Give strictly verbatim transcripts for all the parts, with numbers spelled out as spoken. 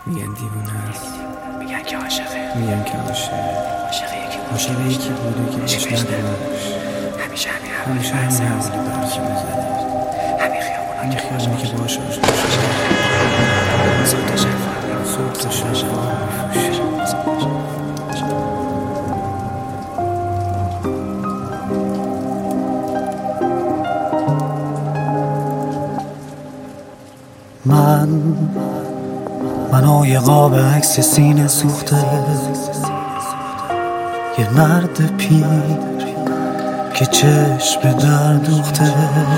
میگن دیوونه است، میگن که عاشقه، میگن که عاشق عاشق یکی عاشق یکی بوده که باش ندونمش. همیشه همین همیشه حوالی همین برزن، حوالی برکی میزنه، همین خیابونا همین که خیابونی که باش آشنا شده، صوت شفا صوت شفا میفروشه. من منو یه قاب عکس سینه سوخته، یه مرد پیر که چشم در دوخته.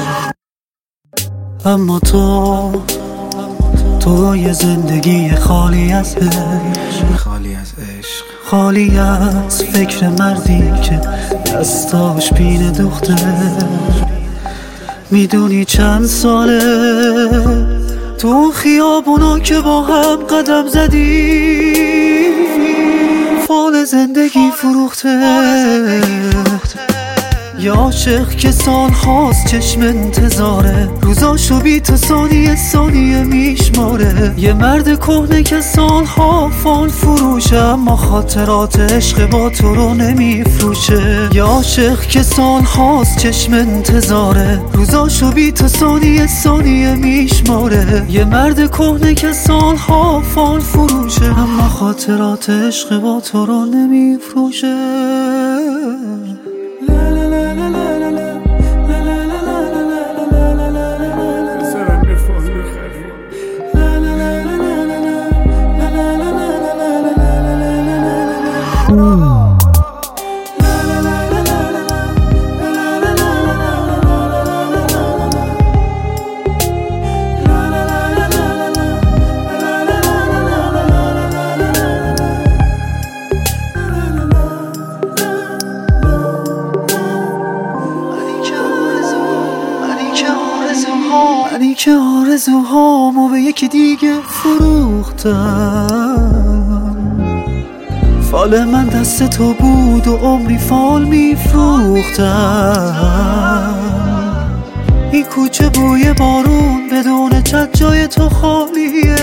اما تو تو یه زندگی خالی از عشق، خالی از عشق، خالی از فکر مردی که دستاش پینه دوخته. میدونی چند ساله تو خیابونا که با هم قدم زدی، فال زندگی فروخته. یا عاشق که سال هاست چشم انتظاره، روزاشو بی تو ثانیه ثانیه میشماره. یه مرد کهنه که سالها فال فروشه، اما خاطرات عشق با تو رو نمیفروشه. یا عاشق که سال هاست چشم انتظاره، روزاشو بی تو ثانیه ثانیه میشماره. یه مرد کهنه که سالها فال فروشه، اما خاطرات عشق با تو رو نمیفروشه. منی که آرزوهامو به یکی دیگه فروختم. فال من دست تو بود و عمری فال میفروختم. این کوچه بوی بارون بدون چت جای تو خالیه.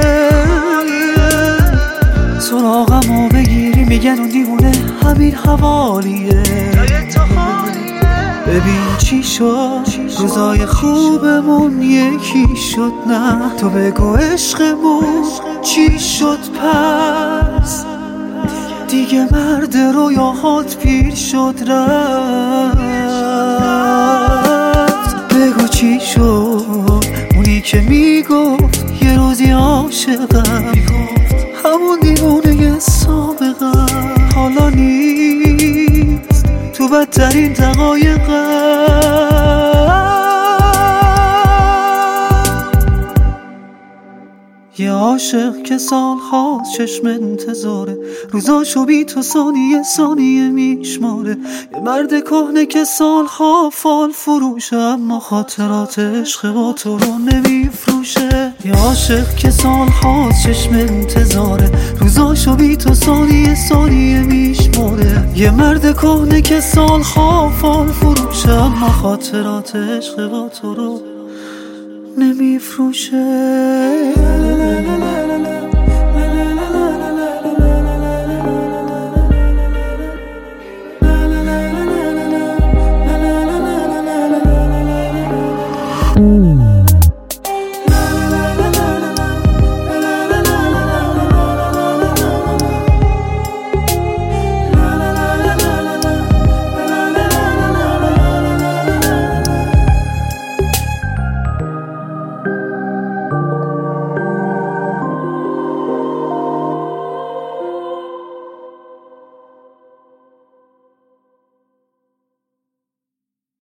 سراغمو بگیری میگن اون دیوونه همین حوالیه. ببین چی شد، روزای خوبمون یکی شد. نه تو بگو عشقمون چی شد پس؟ دیگه مرد رویاهات پیر شد رفت. بگو چی شد، اونی که میگفت یه روزی عاشقم، همون دیوونه سابقم حالا نیست تو بدترین دقایقم. یه عاشق که سال هاست چشم انتظاره، روزاشو بی تو ثانیه ثانیه میشماره. یه مرد کهنه که سال ها فال فروشه، اما خاطرات عشق با تو رو نمیفروشه. یه عاشق که سال هاست چشم انتظاره، روزاشو بی تو ثانیه ثانیه میشماره. یه مرد کهنه که سال ها فال فروشه، اما خاطرات عشق با تو رو نمیفروشه.